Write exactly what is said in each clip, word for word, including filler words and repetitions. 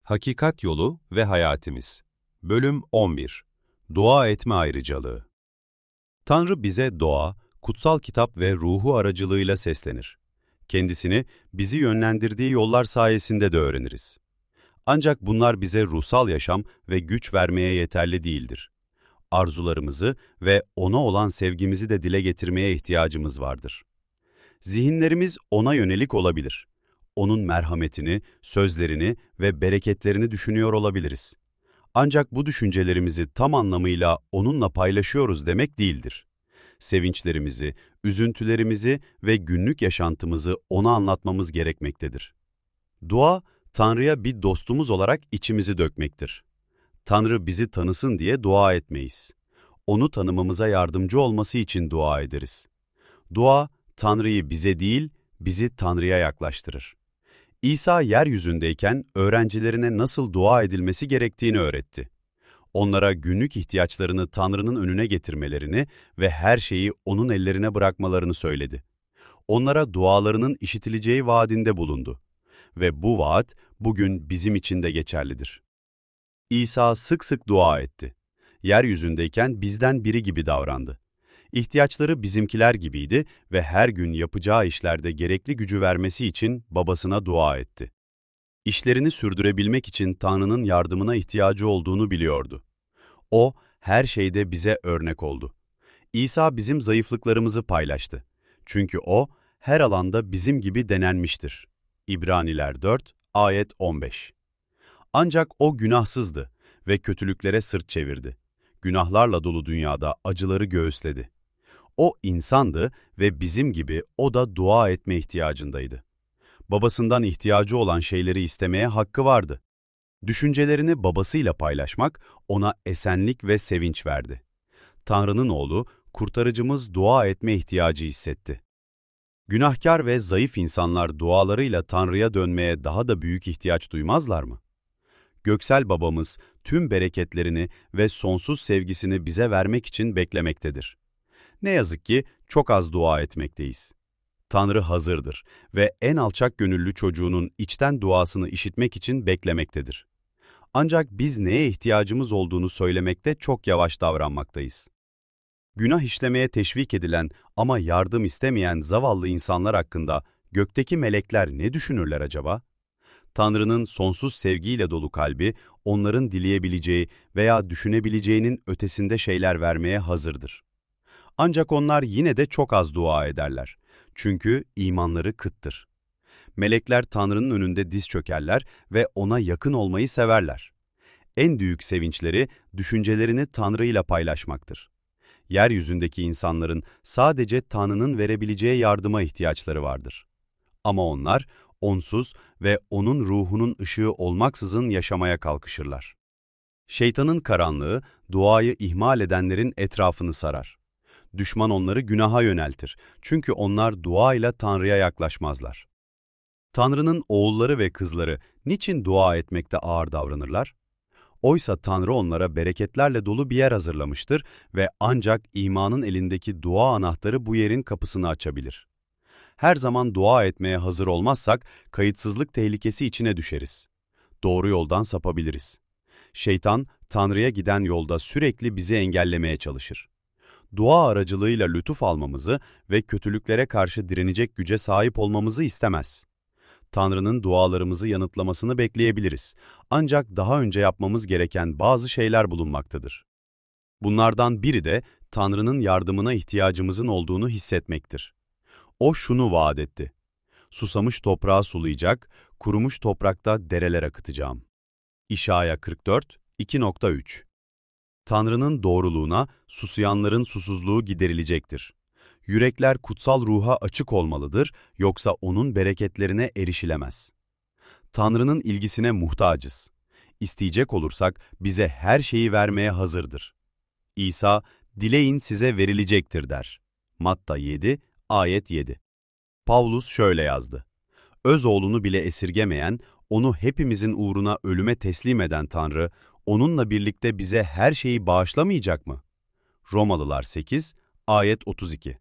Hakikat Yolu ve Hayatimiz. Bölüm on bir. Dua etme ayrıcalığı. Tanrı bize doğa, kutsal kitap ve ruhu aracılığıyla seslenir. Kendisini bizi yönlendirdiği yollar sayesinde de öğreniriz. Ancak bunlar bize ruhsal yaşam ve güç vermeye yeterli değildir. Arzularımızı ve ona olan sevgimizi de dile getirmeye ihtiyacımız vardır. Zihinlerimiz ona yönelik olabilir. Onun merhametini, sözlerini ve bereketlerini düşünüyor olabiliriz. Ancak bu düşüncelerimizi tam anlamıyla onunla paylaşıyoruz demek değildir. Sevinçlerimizi, üzüntülerimizi ve günlük yaşantımızı ona anlatmamız gerekmektedir. Dua, Tanrı'ya bir dostumuz olarak içimizi dökmektir. Tanrı bizi tanısın diye dua etmeyiz. Onu tanımamıza yardımcı olması için dua ederiz. Dua, Tanrı'yı bize değil, bizi Tanrı'ya yaklaştırır. İsa yeryüzündeyken öğrencilerine nasıl dua edilmesi gerektiğini öğretti. Onlara günlük ihtiyaçlarını Tanrı'nın önüne getirmelerini ve her şeyi onun ellerine bırakmalarını söyledi. Onlara dualarının işitileceği vaadinde bulundu. Ve bu vaat bugün bizim için de geçerlidir. İsa sık sık dua etti. Yeryüzündeyken bizden biri gibi davrandı. İhtiyaçları bizimkiler gibiydi ve her gün yapacağı işlerde gerekli gücü vermesi için babasına dua etti. İşlerini sürdürebilmek için Tanrı'nın yardımına ihtiyacı olduğunu biliyordu. O, her şeyde bize örnek oldu. İsa bizim zayıflıklarımızı paylaştı. Çünkü o, her alanda bizim gibi denenmiştir. İbraniler dört, ayet on beş. Ancak o günahsızdı ve kötülüklere sırt çevirdi. Günahlarla dolu dünyada acıları göğüsledi. O insandı ve bizim gibi o da dua etme ihtiyacındaydı. Babasından ihtiyacı olan şeyleri istemeye hakkı vardı. Düşüncelerini babasıyla paylaşmak ona esenlik ve sevinç verdi. Tanrı'nın oğlu, kurtarıcımız dua etme ihtiyacı hissetti. Günahkar ve zayıf insanlar dualarıyla Tanrı'ya dönmeye daha da büyük ihtiyaç duymazlar mı? Göksel babamız tüm bereketlerini ve sonsuz sevgisini bize vermek için beklemektedir. Ne yazık ki çok az dua etmekteyiz. Tanrı hazırdır ve en alçak gönüllü çocuğunun içten duasını işitmek için beklemektedir. Ancak biz neye ihtiyacımız olduğunu söylemekte çok yavaş davranmaktayız. Günah işlemeye teşvik edilen ama yardım istemeyen zavallı insanlar hakkında gökteki melekler ne düşünürler acaba? Tanrı'nın sonsuz sevgiyle dolu kalbi, onların dileyebileceği veya düşünebileceğinin ötesinde şeyler vermeye hazırdır. Ancak onlar yine de çok az dua ederler. Çünkü imanları kıttır. Melekler Tanrı'nın önünde diz çökerler ve ona yakın olmayı severler. En büyük sevinçleri, düşüncelerini Tanrı ile paylaşmaktır. Yeryüzündeki insanların sadece Tanrı'nın verebileceği yardıma ihtiyaçları vardır. Ama onlar, onsuz ve onun ruhunun ışığı olmaksızın yaşamaya kalkışırlar. Şeytanın karanlığı, duayı ihmal edenlerin etrafını sarar. Düşman onları günaha yöneltir. Çünkü onlar duayla Tanrı'ya yaklaşmazlar. Tanrı'nın oğulları ve kızları niçin dua etmekte ağır davranırlar? Oysa Tanrı onlara bereketlerle dolu bir yer hazırlamıştır ve ancak imanın elindeki dua anahtarı bu yerin kapısını açabilir. Her zaman dua etmeye hazır olmazsak kayıtsızlık tehlikesi içine düşeriz. Doğru yoldan sapabiliriz. Şeytan, Tanrı'ya giden yolda sürekli bizi engellemeye çalışır. Dua aracılığıyla lütuf almamızı ve kötülüklere karşı direnecek güce sahip olmamızı istemez. Tanrı'nın dualarımızı yanıtlamasını bekleyebiliriz. Ancak daha önce yapmamız gereken bazı şeyler bulunmaktadır. Bunlardan biri de Tanrı'nın yardımına ihtiyacımızın olduğunu hissetmektir. O şunu vaat etti: susamış toprağı sulayacak, kurumuş toprakta dereler akıtacağım. İşaya kırk dört, iki üç. Tanrı'nın doğruluğuna susayanların susuzluğu giderilecektir. Yürekler kutsal ruha açık olmalıdır, yoksa onun bereketlerine erişilemez. Tanrı'nın ilgisine muhtacız. İsteyecek olursak bize her şeyi vermeye hazırdır. İsa, dileyin size verilecektir der. Matta yedi, ayet yedi. Pavlus şöyle yazdı: öz oğlunu bile esirgemeyen, onu hepimizin uğruna ölüme teslim eden Tanrı, onunla birlikte bize her şeyi bağışlamayacak mı? Romalılar sekiz, ayet otuz iki.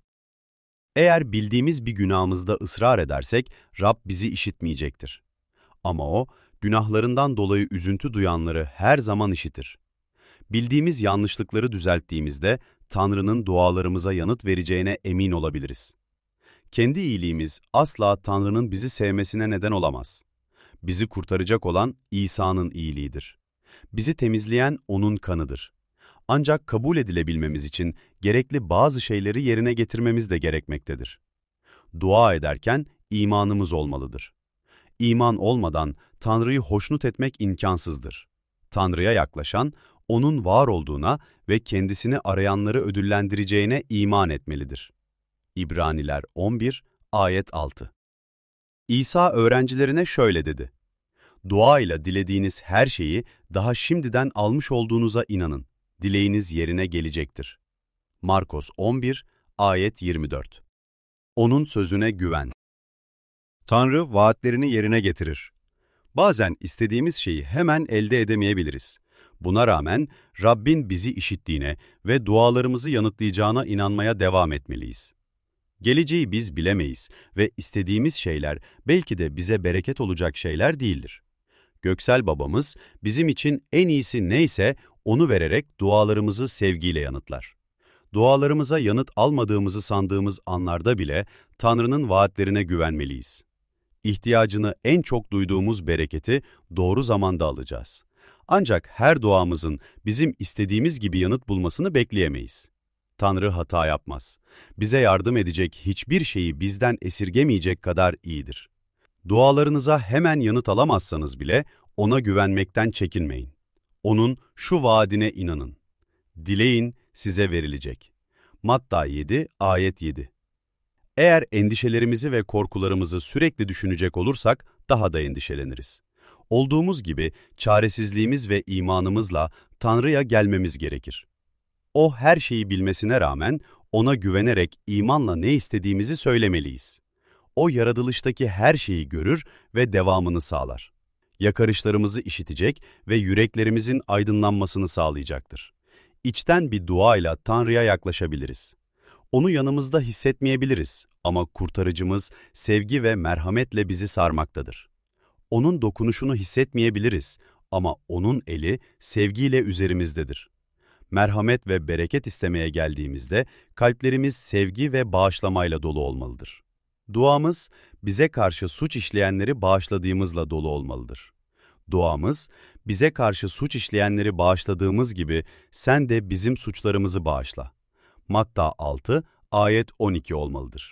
Eğer bildiğimiz bir günahımızda ısrar edersek, Rab bizi işitmeyecektir. Ama O, günahlarından dolayı üzüntü duyanları her zaman işitir. Bildiğimiz yanlışlıkları düzelttiğimizde Tanrı'nın dualarımıza yanıt vereceğine emin olabiliriz. Kendi iyiliğimiz asla Tanrı'nın bizi sevmesine neden olamaz. Bizi kurtaracak olan İsa'nın iyiliğidir. Bizi temizleyen O'nun kanıdır. Ancak kabul edilebilmemiz için gerekli bazı şeyleri yerine getirmemiz de gerekmektedir. Dua ederken imanımız olmalıdır. İman olmadan Tanrı'yı hoşnut etmek imkansızdır. Tanrı'ya yaklaşan, O'nun var olduğuna ve kendisini arayanları ödüllendireceğine iman etmelidir. İbraniler on bir, ayet altı. İsa öğrencilerine şöyle dedi: "Dua ile dilediğiniz her şeyi daha şimdiden almış olduğunuza inanın. Dileğiniz yerine gelecektir." Markos on bir, ayet yirmi dört. O'nun sözüne güven. Tanrı vaatlerini yerine getirir. Bazen istediğimiz şeyi hemen elde edemeyebiliriz. Buna rağmen Rabbin bizi işittiğine ve dualarımızı yanıtlayacağına inanmaya devam etmeliyiz. Geleceği biz bilemeyiz ve istediğimiz şeyler belki de bize bereket olacak şeyler değildir. Göksel Babamız bizim için en iyisi neyse onu vererek dualarımızı sevgiyle yanıtlar. Dualarımıza yanıt almadığımızı sandığımız anlarda bile Tanrı'nın vaatlerine güvenmeliyiz. İhtiyacını en çok duyduğumuz bereketi doğru zamanda alacağız. Ancak her duamızın bizim istediğimiz gibi yanıt bulmasını bekleyemeyiz. Tanrı hata yapmaz. Bize yardım edecek hiçbir şeyi bizden esirgemeyecek kadar iyidir. Dualarınıza hemen yanıt alamazsanız bile O'na güvenmekten çekinmeyin. O'nun şu vaadine inanın. Dileyin, size verilecek. Matta yedi, ayet yedi. Eğer endişelerimizi ve korkularımızı sürekli düşünecek olursak daha da endişeleniriz. Olduğumuz gibi çaresizliğimiz ve imanımızla Tanrı'ya gelmemiz gerekir. O her şeyi bilmesine rağmen O'na güvenerek imanla ne istediğimizi söylemeliyiz. O yaratılıştaki her şeyi görür ve devamını sağlar. Yakarışlarımızı işitecek ve yüreklerimizin aydınlanmasını sağlayacaktır. İçten bir duayla Tanrı'ya yaklaşabiliriz. Onu yanımızda hissetmeyebiliriz ama kurtarıcımız sevgi ve merhametle bizi sarmaktadır. O'nun dokunuşunu hissetmeyebiliriz ama O'nun eli sevgiyle üzerimizdedir. Merhamet ve bereket istemeye geldiğimizde kalplerimiz sevgi ve bağışlamayla dolu olmalıdır. Duamız bize karşı suç işleyenleri bağışladığımızla dolu olmalıdır. Duamız bize karşı suç işleyenleri bağışladığımız gibi sen de bizim suçlarımızı bağışla. Matta altı, ayet on iki olmalıdır.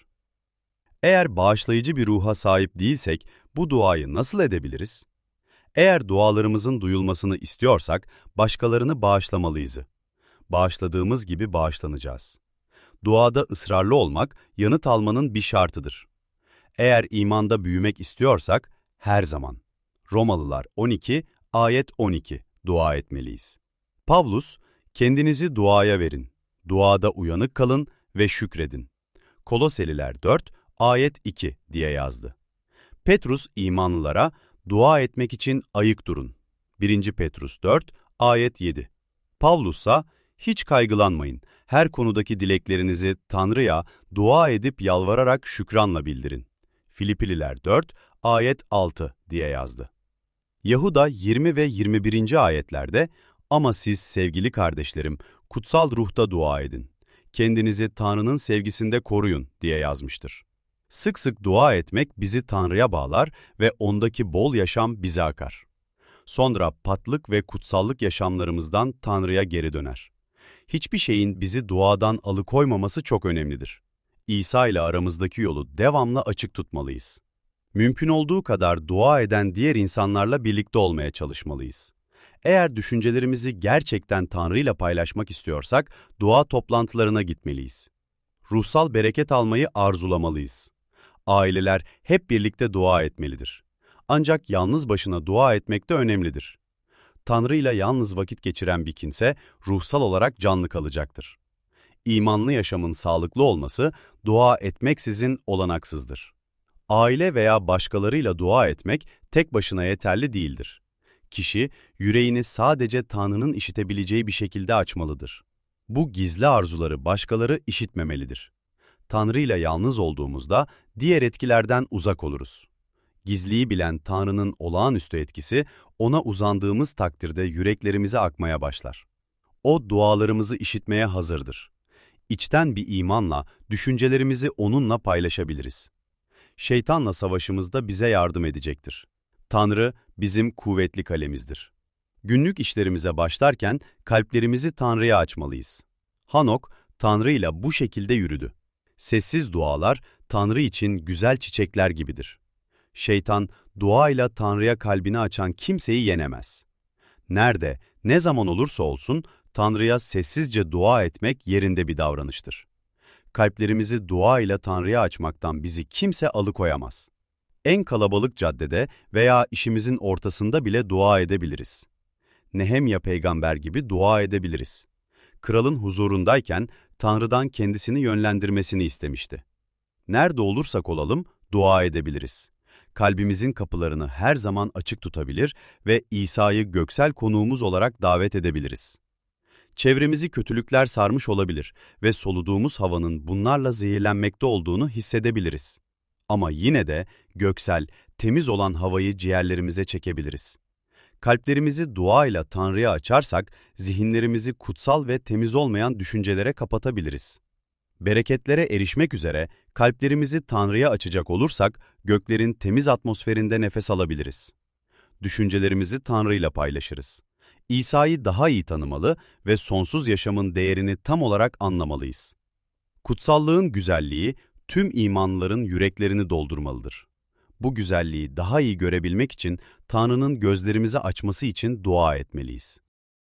Eğer bağışlayıcı bir ruha sahip değilsek bu duayı nasıl edebiliriz? Eğer dualarımızın duyulmasını istiyorsak başkalarını bağışlamalıyız. Bağışladığımız gibi bağışlanacağız. Duada ısrarlı olmak yanıt almanın bir şartıdır. Eğer imanda büyümek istiyorsak her zaman Romalılar on iki, ayet on iki dua etmeliyiz. Pavlus, kendinizi duaya verin, duada uyanık kalın ve şükredin. Koloseliler dört, ayet iki diye yazdı. Petrus imanlılara dua etmek için ayık durun. birinci Petrus dört, ayet yedi. Pavlus'a hiç kaygılanmayın, her konudaki dileklerinizi Tanrı'ya dua edip yalvararak şükranla bildirin. Filipililer dört, ayet altı diye yazdı. Yahuda yirmi ve yirmi birinci ayetlerde "Ama siz sevgili kardeşlerim, kutsal ruhta dua edin. Kendinizi Tanrı'nın sevgisinde koruyun" diye yazmıştır. Sık sık dua etmek bizi Tanrı'ya bağlar ve ondaki bol yaşam bize akar. Sonra patlık ve kutsallık yaşamlarımızdan Tanrı'ya geri döner. Hiçbir şeyin bizi duadan alıkoymaması çok önemlidir. İsa ile aramızdaki yolu devamlı açık tutmalıyız. Mümkün olduğu kadar dua eden diğer insanlarla birlikte olmaya çalışmalıyız. Eğer düşüncelerimizi gerçekten Tanrı ile paylaşmak istiyorsak dua toplantılarına gitmeliyiz. Ruhsal bereket almayı arzulamalıyız. Aileler hep birlikte dua etmelidir. Ancak yalnız başına dua etmek de önemlidir. Tanrı ile yalnız vakit geçiren bir kimse ruhsal olarak canlı kalacaktır. İmanlı yaşamın sağlıklı olması dua etmeksizin olanaksızdır. Aile veya başkalarıyla dua etmek tek başına yeterli değildir. Kişi yüreğini sadece Tanrı'nın işitebileceği bir şekilde açmalıdır. Bu gizli arzuları başkaları işitmemelidir. Tanrı ile yalnız olduğumuzda diğer etkilerden uzak oluruz. Gizliyi bilen Tanrı'nın olağanüstü etkisi, ona uzandığımız takdirde yüreklerimize akmaya başlar. O dualarımızı işitmeye hazırdır. İçten bir imanla düşüncelerimizi onunla paylaşabiliriz. Şeytanla savaşımızda bize yardım edecektir. Tanrı bizim kuvvetli kalemizdir. Günlük işlerimize başlarken kalplerimizi Tanrı'ya açmalıyız. Hanok, Tanrı ile bu şekilde yürüdü. Sessiz dualar, Tanrı için güzel çiçekler gibidir. Şeytan, duayla Tanrı'ya kalbini açan kimseyi yenemez. Nerede, ne zaman olursa olsun, Tanrı'ya sessizce dua etmek yerinde bir davranıştır. Kalplerimizi dua ile Tanrı'ya açmaktan bizi kimse alıkoyamaz. En kalabalık caddede veya işimizin ortasında bile dua edebiliriz. Nehemya peygamber gibi dua edebiliriz. Kralın huzurundayken Tanrı'dan kendisini yönlendirmesini istemişti. Nerede olursak olalım dua edebiliriz. Kalbimizin kapılarını her zaman açık tutabilir ve İsa'yı göksel konuğumuz olarak davet edebiliriz. Çevremizi kötülükler sarmış olabilir ve soluduğumuz havanın bunlarla zehirlenmekte olduğunu hissedebiliriz. Ama yine de göksel, temiz olan havayı ciğerlerimize çekebiliriz. Kalplerimizi duayla Tanrı'ya açarsak, zihinlerimizi kutsal ve temiz olmayan düşüncelere kapatabiliriz. Bereketlere erişmek üzere kalplerimizi Tanrı'ya açacak olursak, göklerin temiz atmosferinde nefes alabiliriz. Düşüncelerimizi Tanrı'yla paylaşırız. İsa'yı daha iyi tanımalı ve sonsuz yaşamın değerini tam olarak anlamalıyız. Kutsallığın güzelliği, tüm imanlıların yüreklerini doldurmalıdır. Bu güzelliği daha iyi görebilmek için Tanrı'nın gözlerimizi açması için dua etmeliyiz.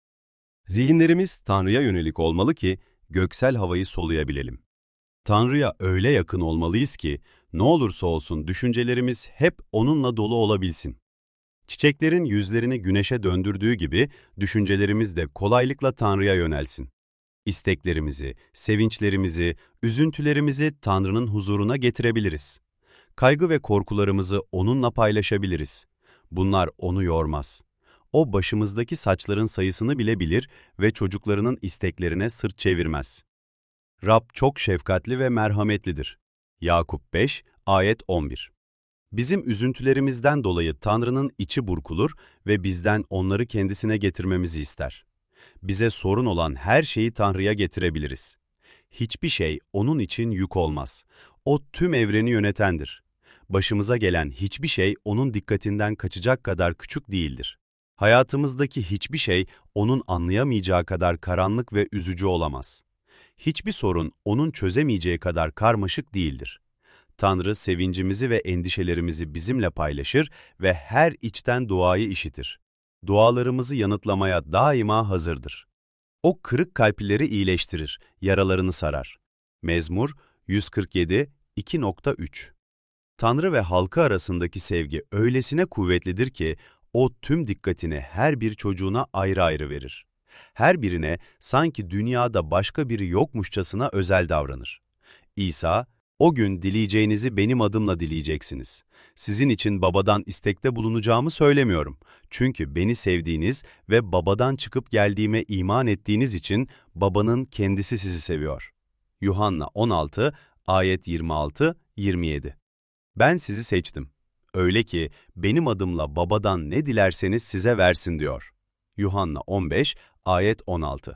Zihinlerimiz Tanrı'ya yönelik olmalı ki göksel havayı soluyabilelim. Tanrı'ya öyle yakın olmalıyız ki ne olursa olsun düşüncelerimiz hep onunla dolu olabilsin. Çiçeklerin yüzlerini güneşe döndürdüğü gibi düşüncelerimiz de kolaylıkla Tanrı'ya yönelsin. İsteklerimizi, sevinçlerimizi, üzüntülerimizi Tanrı'nın huzuruna getirebiliriz. Kaygı ve korkularımızı onunla paylaşabiliriz. Bunlar onu yormaz. O başımızdaki saçların sayısını bile bilir ve çocuklarının isteklerine sırt çevirmez. Rab çok şefkatli ve merhametlidir. Yakup beş, ayet on bir. Bizim üzüntülerimizden dolayı Tanrı'nın içi burkulur ve bizden onları kendisine getirmemizi ister. Bize sorun olan her şeyi Tanrı'ya getirebiliriz. Hiçbir şey onun için yük olmaz. O tüm evreni yönetendir. Başımıza gelen hiçbir şey onun dikkatinden kaçacak kadar küçük değildir. Hayatımızdaki hiçbir şey onun anlayamayacağı kadar karanlık ve üzücü olamaz. Hiçbir sorun onun çözemeyeceği kadar karmaşık değildir. Tanrı sevincimizi ve endişelerimizi bizimle paylaşır ve her içten duayı işitir. Dualarımızı yanıtlamaya daima hazırdır. O kırık kalpleri iyileştirir, yaralarını sarar. Mezmur yüz kırk yedi, iki üç. Tanrı ve halkı arasındaki sevgi öylesine kuvvetlidir ki, o tüm dikkatini her bir çocuğuna ayrı ayrı verir. Her birine sanki dünyada başka biri yokmuşçasına özel davranır. İsa, o gün dileyeceğinizi benim adımla dileyeceksiniz. Sizin için babadan istekte bulunacağımı söylemiyorum. Çünkü beni sevdiğiniz ve babadan çıkıp geldiğime iman ettiğiniz için babanın kendisi sizi seviyor. Yuhanna on altı, ayet yirmi altı yirmi yedi. Ben sizi seçtim. Öyle ki benim adımla babadan ne dilerseniz size versin diyor. Yuhanna on beş, ayet on altı.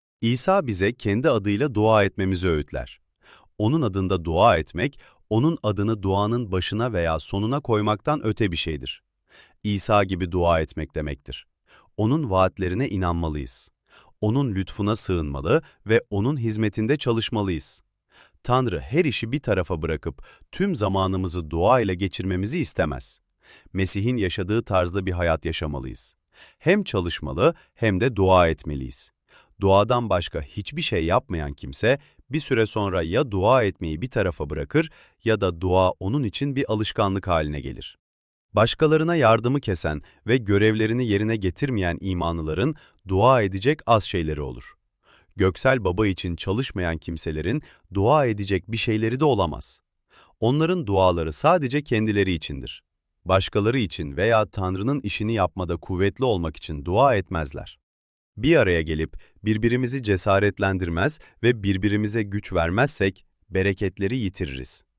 İsa bize kendi adıyla dua etmemizi öğütler. Onun adında dua etmek, onun adını duanın başına veya sonuna koymaktan öte bir şeydir. İsa gibi dua etmek demektir. Onun vaatlerine inanmalıyız. Onun lütfuna sığınmalı ve onun hizmetinde çalışmalıyız. Tanrı her işi bir tarafa bırakıp tüm zamanımızı dua ile geçirmemizi istemez. Mesih'in yaşadığı tarzda bir hayat yaşamalıyız. Hem çalışmalı hem de dua etmeliyiz. Duadan başka hiçbir şey yapmayan kimse bir süre sonra ya dua etmeyi bir tarafa bırakır ya da dua onun için bir alışkanlık haline gelir. Başkalarına yardımı kesen ve görevlerini yerine getirmeyen imanlıların dua edecek az şeyleri olur. Göksel Baba için çalışmayan kimselerin dua edecek bir şeyleri de olamaz. Onların duaları sadece kendileri içindir. Başkaları için veya Tanrı'nın işini yapmada kuvvetli olmak için dua etmezler. Bir araya gelip birbirimizi cesaretlendirmez ve birbirimize güç vermezsek bereketleri yitiririz.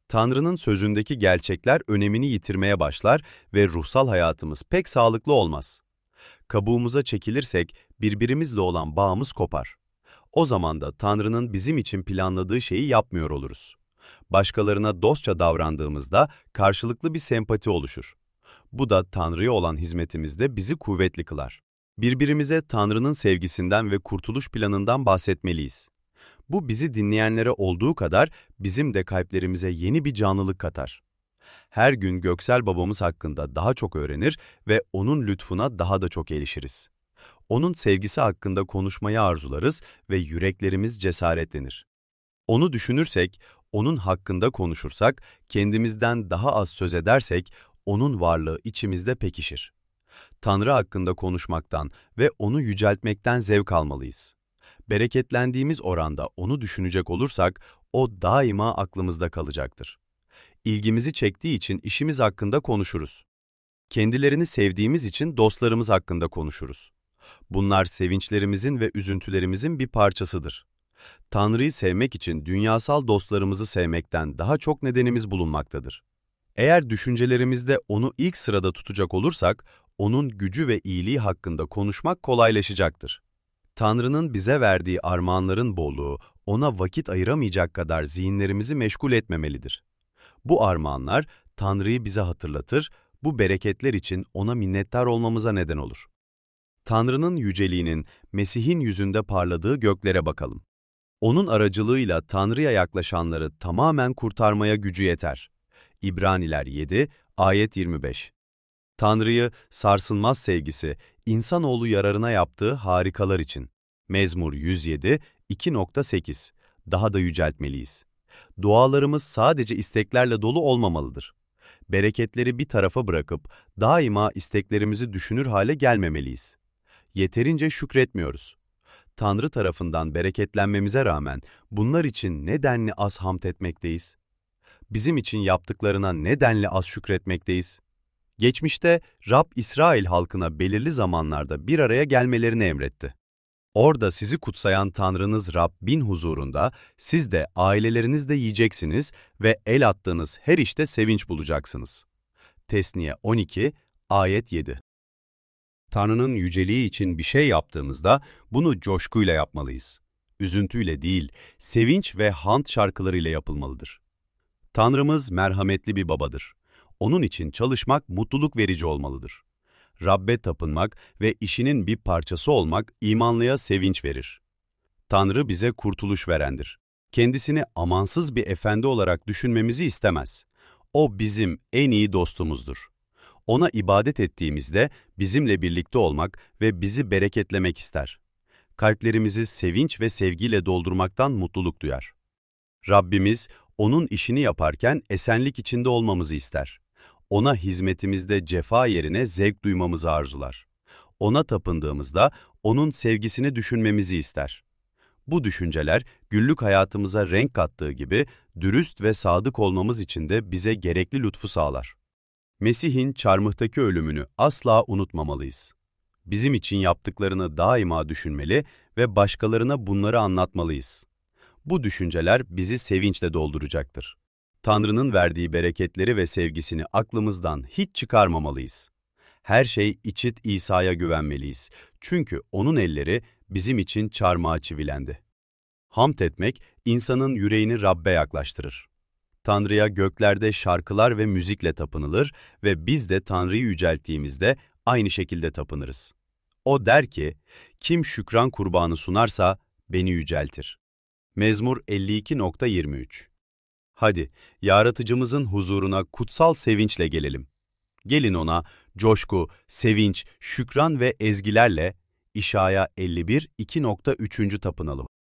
Tanrı'nın sözündeki gerçekler önemini yitirmeye başlar ve ruhsal hayatımız pek sağlıklı olmaz. Kabuğumuza çekilirsek birbirimizle olan bağımız kopar. O zaman da Tanrı'nın bizim için planladığı şeyi yapmıyor oluruz. Başkalarına dostça davrandığımızda karşılıklı bir sempati oluşur. Bu da Tanrı'ya olan hizmetimizde bizi kuvvetli kılar. Birbirimize Tanrı'nın sevgisinden ve kurtuluş planından bahsetmeliyiz. Bu bizi dinleyenlere olduğu kadar bizim de kalplerimize yeni bir canlılık katar. Her gün Göksel Babamız hakkında daha çok öğrenir ve onun lütfuna daha da çok erişiriz. Onun sevgisi hakkında konuşmayı arzularız ve yüreklerimiz cesaretlenir. Onu düşünürsek, onun hakkında konuşursak, kendimizden daha az söz edersek, onun varlığı içimizde pekişir. Tanrı hakkında konuşmaktan ve onu yüceltmekten zevk almalıyız. Bereketlendiğimiz oranda onu düşünecek olursak, o daima aklımızda kalacaktır. İlgimizi çektiği için işimiz hakkında konuşuruz. Kendilerini sevdiğimiz için dostlarımız hakkında konuşuruz. Bunlar sevinçlerimizin ve üzüntülerimizin bir parçasıdır. Tanrı'yı sevmek için dünyasal dostlarımızı sevmekten daha çok nedenimiz bulunmaktadır. Eğer düşüncelerimizde onu ilk sırada tutacak olursak, onun gücü ve iyiliği hakkında konuşmak kolaylaşacaktır. Tanrı'nın bize verdiği armağanların bolluğu, ona vakit ayıramayacak kadar zihinlerimizi meşgul etmemelidir. Bu armağanlar, Tanrı'yı bize hatırlatır, bu bereketler için ona minnettar olmamıza neden olur. Tanrı'nın yüceliğinin, Mesih'in yüzünde parladığı göklere bakalım. Onun aracılığıyla Tanrı'ya yaklaşanları tamamen kurtarmaya gücü yeter. İbraniler yedi, ayet yirmi beş. Tanrı'yı sarsılmaz sevgisi, insanoğlu yararına yaptığı harikalar için. Mezmur yüz yedi, iki nokta sekiz. Daha da yüceltmeliyiz. Dualarımız sadece isteklerle dolu olmamalıdır. Bereketleri bir tarafa bırakıp daima isteklerimizi düşünür hale gelmemeliyiz. Yeterince şükretmiyoruz. Tanrı tarafından bereketlenmemize rağmen bunlar için nedenli az hamd etmekteyiz? Bizim için yaptıklarına nedenli az şükretmekteyiz? Geçmişte Rab İsrail halkına belirli zamanlarda bir araya gelmelerini emretti. Orada sizi kutsayan Tanrınız Rabbin huzurunda siz de ailelerinizde yiyeceksiniz ve el attığınız her işte sevinç bulacaksınız. Tesniye on iki, ayet yedi. Tanrı'nın yüceliği için bir şey yaptığımızda bunu coşkuyla yapmalıyız. Üzüntüyle değil, sevinç ve hamd şarkılarıyla yapılmalıdır. Tanrımız merhametli bir babadır. Onun için çalışmak mutluluk verici olmalıdır. Rabbe tapınmak ve işinin bir parçası olmak imanlıya sevinç verir. Tanrı bize kurtuluş verendir. Kendisini amansız bir efendi olarak düşünmemizi istemez. O bizim en iyi dostumuzdur. Ona ibadet ettiğimizde bizimle birlikte olmak ve bizi bereketlemek ister. Kalplerimizi sevinç ve sevgiyle doldurmaktan mutluluk duyar. Rabbimiz, onun işini yaparken esenlik içinde olmamızı ister. Ona hizmetimizde cefa yerine zevk duymamızı arzular. Ona tapındığımızda onun sevgisini düşünmemizi ister. Bu düşünceler günlük hayatımıza renk kattığı gibi dürüst ve sadık olmamız için de bize gerekli lütfu sağlar. Mesih'in çarmıhtaki ölümünü asla unutmamalıyız. Bizim için yaptıklarını daima düşünmeli ve başkalarına bunları anlatmalıyız. Bu düşünceler bizi sevinçle dolduracaktır. Tanrı'nın verdiği bereketleri ve sevgisini aklımızdan hiç çıkarmamalıyız. Her şey içit İsa'ya güvenmeliyiz. Çünkü onun elleri bizim için çarmıha çivilendi. Hamd etmek, insanın yüreğini Rabbe yaklaştırır. Tanrı'ya göklerde şarkılar ve müzikle tapınılır ve biz de Tanrı'yı yücelttiğimizde aynı şekilde tapınırız. O der ki, kim şükran kurbanı sunarsa beni yüceltir. Mezmur elli iki nokta yirmi üç. Hadi, Yaratıcımızın huzuruna kutsal sevinçle gelelim. Gelin ona coşku, sevinç, şükran ve ezgilerle İşaya elli bir iki nokta üç. tapınalım.